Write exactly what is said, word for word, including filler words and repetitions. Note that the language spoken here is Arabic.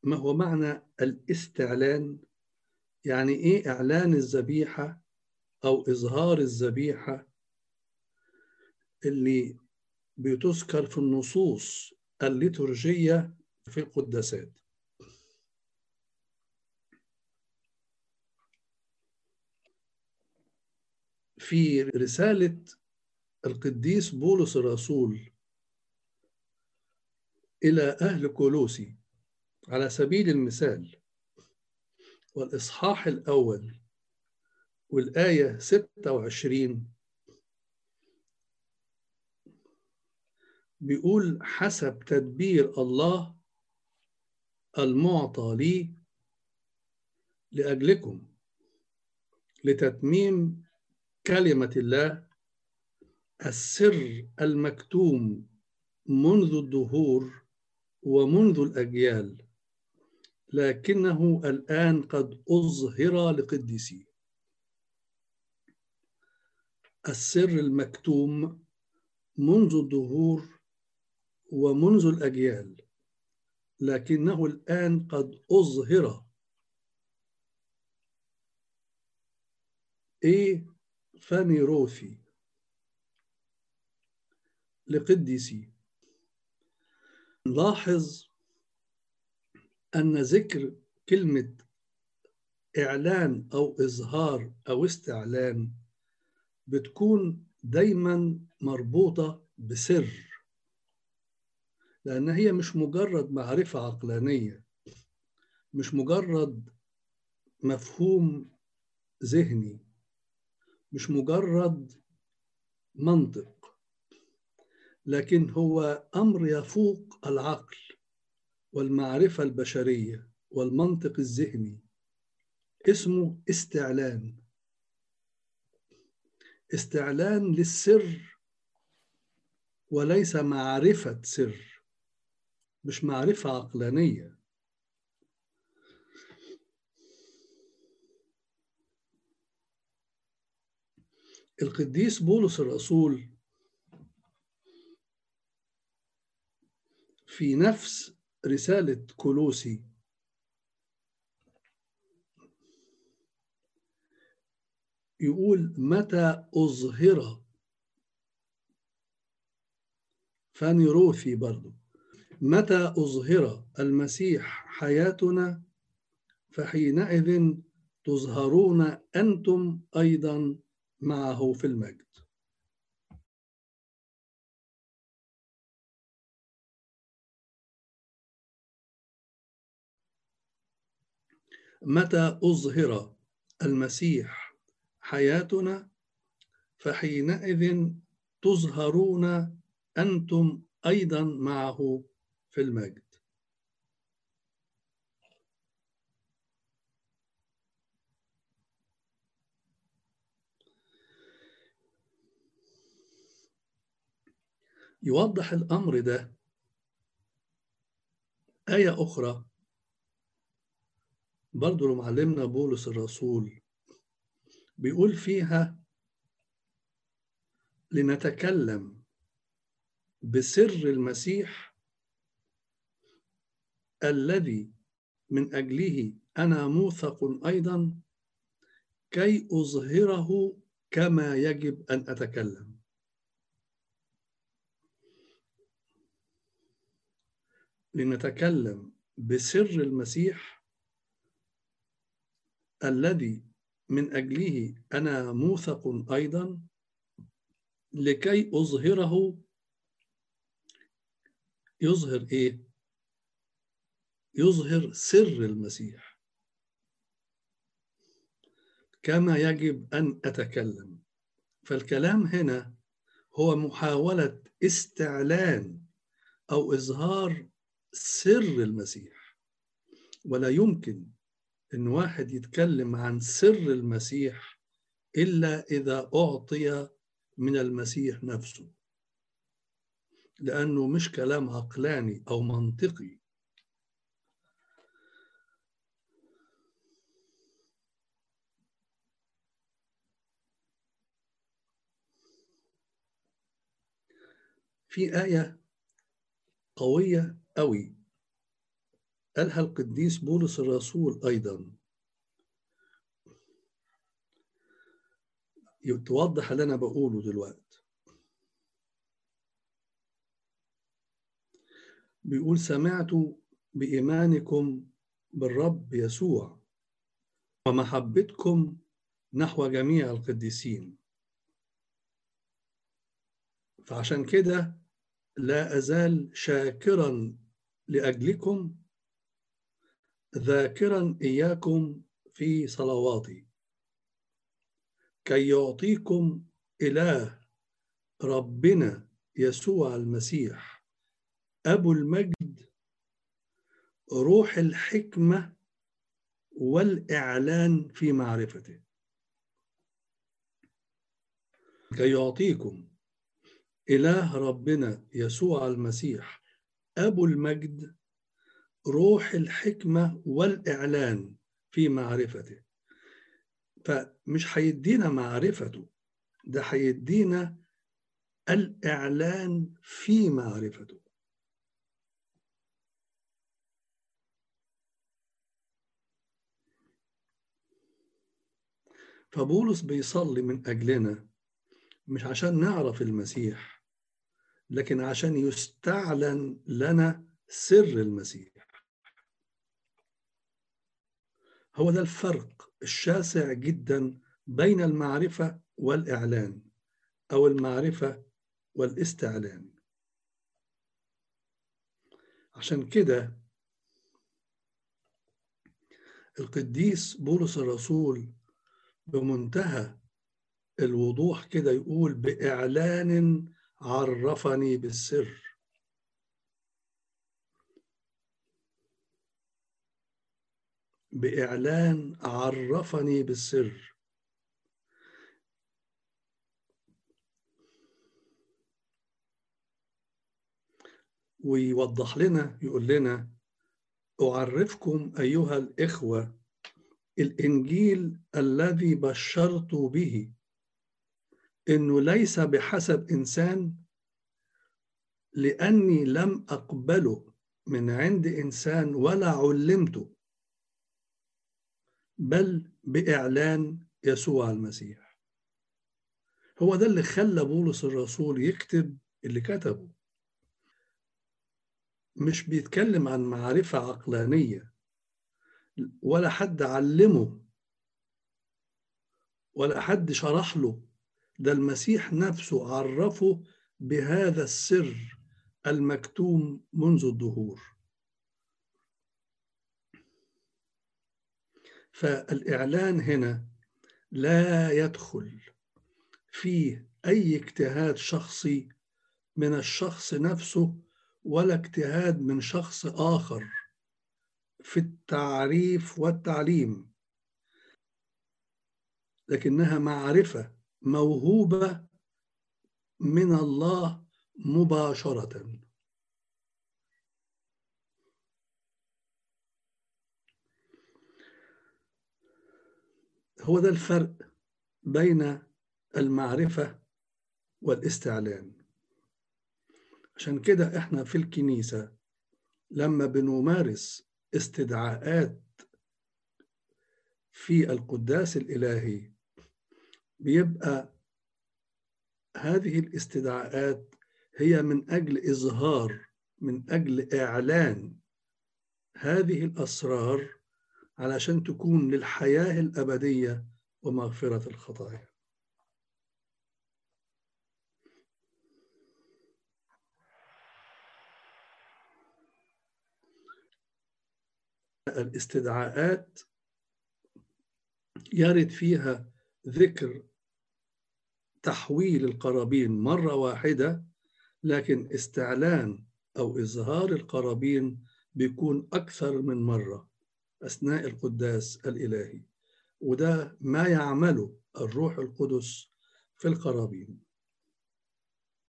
ما هو معنى الاستعلان؟ يعني إيه إعلان الذبيحة أو إظهار الذبيحة اللي بتذكر في النصوص الليتورجية في القداسات؟ في رسالة القديس بولس الرسول إلى أهل كولوسي على سبيل المثال، والإصحاح الأول والآية ستة وعشرين بيقول: حسب تدبير الله المعطى لي لأجلكم لتتميم كلمة الله السر المكتوم منذ الدهور ومنذ الأجيال، لكنه الآن قد أظهر لقديسيه. السر المكتوم منذ الدهور ومنذ الأجيال، لكنه الآن قد أظهر إيه فانيروثي لقديسي. نلاحظ أن ذكر كلمة إعلان أو إظهار أو استعلان بتكون دايما مربوطة بسر، لأن هي مش مجرد معرفة عقلانية، مش مجرد مفهوم ذهني، مش مجرد منطق، لكن هو أمر يفوق العقل والمعرفة البشرية والمنطق الذهني، اسمه استعلان. استعلان للسر وليس معرفة سر، مش معرفة عقلانية. القديس بولس الرسول في نفس رسالة كولوسي يقول: متى أظهر فانيروثي برضو متى أظهر المسيح حياتنا فحينئذ تظهرون أنتم أيضا معه في المجد. متى أظهر المسيح حياتنا فحينئذ تظهرون أنتم أيضا معه في المجد. يوضح الأمر ده آية أخرى برضو لمعلمنا بولس الرسول، بيقول فيها: لنتكلم بسر المسيح الذي من أجله أنا موثق أيضا كي أظهره كما يجب أن أتكلم. لنتكلم بسر المسيح الذي من أجله أنا موثق أيضا لكي أظهره. يظهر إيه؟ يظهر سر المسيح كما يجب أن أتكلم. فالكلام هنا هو محاولة استعلان أو إظهار سر المسيح، ولا يمكن أن واحد يتكلم عن سر المسيح إلا إذا أعطي من المسيح نفسه، لأنه مش كلام عقلاني أو منطقي. في آية قوية قوي قالها القديس بولس الرسول أيضا، توضح اللي أنا بقوله دلوقتي. بيقول: سمعت بإيمانكم بالرب يسوع ومحبتكم نحو جميع القديسين، فعشان كده لا أزال شاكرا لأجلكم، ذاكرا إياكم في صلواتي، كي يعطيكم إله ربنا يسوع المسيح أبو المجد روح الحكمة والإعلان في معرفته. كي يعطيكم إله ربنا يسوع المسيح أبو المجد روح الحكمة والإعلان في معرفته. فمش هيدينا معرفته، ده هيدينا الإعلان في معرفته. فبولس بيصلي من أجلنا مش عشان نعرف المسيح، لكن عشان يستعلن لنا سر المسيح. هو ده الفرق الشاسع جدا بين المعرفة والإعلان، أو المعرفة والاستعلان. عشان كده القديس بولس الرسول بمنتهى الوضوح كده يقول: بإعلان عرفني بالسر. بإعلان عرفني بالسر. ويوضح لنا، يقول لنا: أعرفكم أيها الإخوة الإنجيل الذي بشرت به، إنه ليس بحسب إنسان، لأني لم أقبله من عند إنسان ولا علمته، بل بإعلان يسوع المسيح. هو ده اللي خلى بولس الرسول يكتب اللي كتبه. مش بيتكلم عن معرفة عقلانية، ولا حد علمه، ولا حد شرح له، ده المسيح نفسه عرفه بهذا السر المكتوم منذ الدهور. فالإعلان هنا لا يدخل فيه أي اجتهاد شخصي من الشخص نفسه، ولا اجتهاد من شخص آخر في التعريف والتعليم، لكنها معرفة موهوبة من الله مباشرة. هو ده الفرق بين المعرفة والاستعلان. عشان كده احنا في الكنيسة لما بنمارس استدعاءات في القداس الإلهي، بيبقى هذه الاستدعاءات هي من أجل إظهار، من أجل إعلان هذه الأسرار، علشان تكون للحياة الأبدية ومغفرة الخطايا. الاستدعاءات يرد فيها ذكر تحويل القرابين مرة واحدة، لكن استعلان أو إظهار القرابين بيكون أكثر من مرة أثناء القداس الإلهي، وده ما يعمله الروح القدس في القرابين.